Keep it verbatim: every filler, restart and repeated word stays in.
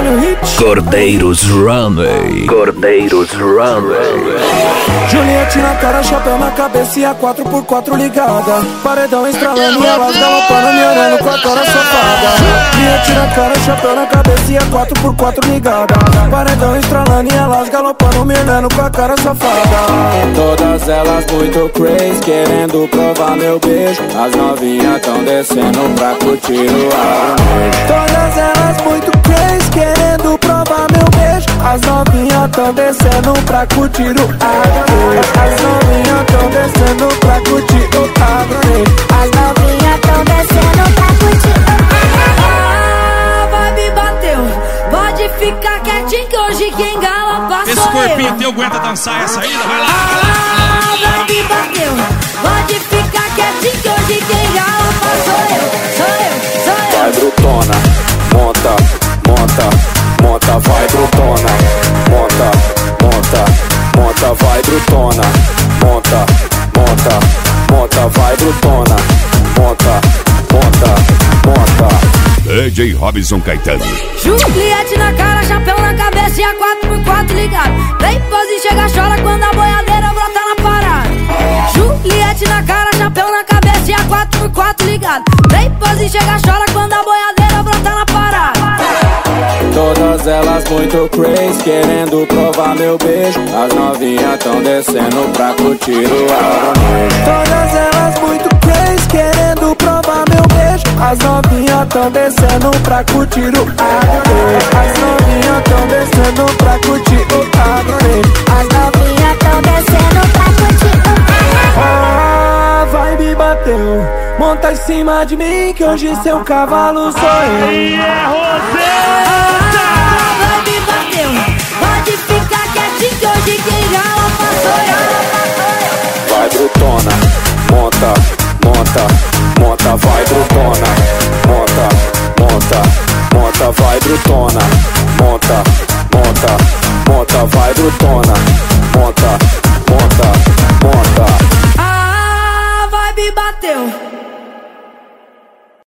Antônio Hit. Cordeiros Runway. Cordeiros Runway. Juliette na cara, chapéu na cabeça e a quatro por quatro ligada. Paredão estralando e elas galopando, me olhando com a cara safada. Juliette na cara, chapéu na cabeça e a quatro por quatro ligada. Paredão estralando e elas galopando, me olhando com a cara safada. Todas elas muito crazy, querendo provar meu beijo. As novinhas tão descendo pra curtir o ar. Todas elas muito crazy, querendo provar meu beijo. As novinhas tão descendo pra curtir o ar. As novinhas tão descendo pra curtir o ar. As novinhas tão descendo pra curtir o ar. A vibe bateu, pode ficar quietinho que hoje quem galopa sou eu. Esse corpinho teu aguenta dançar essa aí? Vai lá, vai lá. A vibe bateu, pode ficar quietinho que hoje quem galopa sou eu. Sou eu, sou eu. Vai brutona, monta, monta, monta, vai brutona, monta, monta, monta, vai brutona, monta, monta, monta, vai brutona, monta, monta, monta. D J Robson Caetano. Juliette na cara, chapéu na cabeça e a quatro por quatro ligado. Vem pose, chega, chora quando a boiadeira brota na parada. Juliette na cara, chapéu na cabeça e a quatro por quatro ligado. Vem pose, chega, chora quando a boiadeira brota na parada. Todas elas muito crazy, querendo provar meu beijo. As novinhas tão descendo pra curtir o ar. Todas elas muito crazy, querendo provar meu beijo. As novinhas tão descendo pra curtir o ar. As novinhas tão descendo pra curtir o ar. As novinhas tão descendo pra curtir o ar. A vibe bateu, monta em cima de mim que hoje seu cavalo sou eu. A vibe bateu, pode ficar quietinho que hoje quem galopa sou eu. Vai brutona, monta, monta, monta, vai brutona, monta, monta, monta, vai brutona, monta, monta, monta, vai brutona, monta, monta, monta. A vibe bateu,